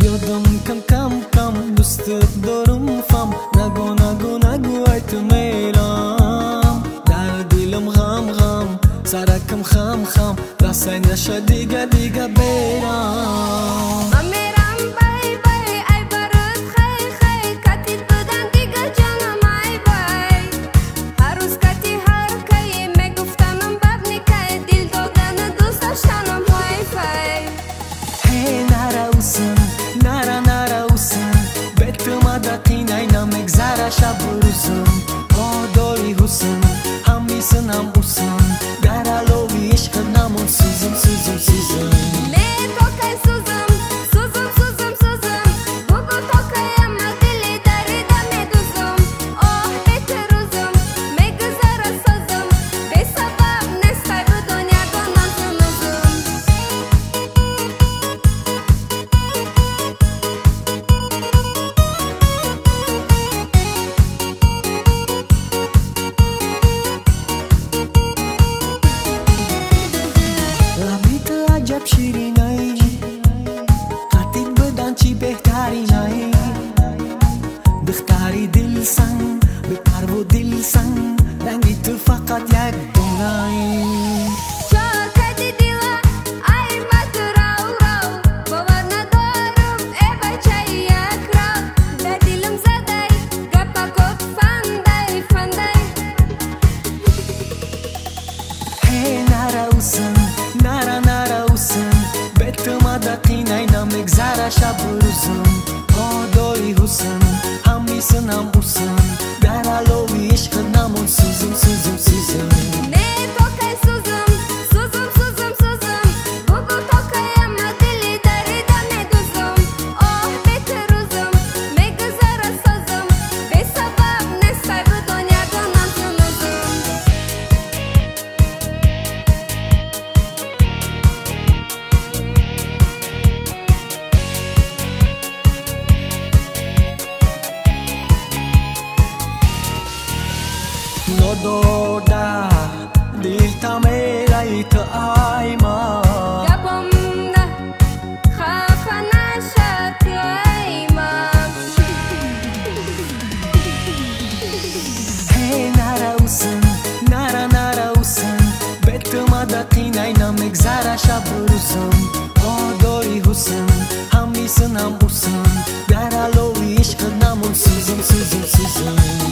یادم کم دوستت دارم فهم نگو ای تو میرم در دلم غم سرکم خم رسای نشه دیگه برم شب و روزم داری حسن هم میسن هم اوسن در علوی عشق نمون سوزم عجب شیرینایی قطعی بدن چی بهتری نایی بختاری دل سن به پر و دل سن رنگی تو فقط یک دنگایی مگذره شب و روزم داری حسن هم میسن هم اوسن در علوی عشق نمون سوزم Nododa dil tamera ita aima Yapamda khafana shakayma Hey nara usan betuma daqinay na megzara shaburusam dori husan ham misan ham usan dar alowi ishq namun suzum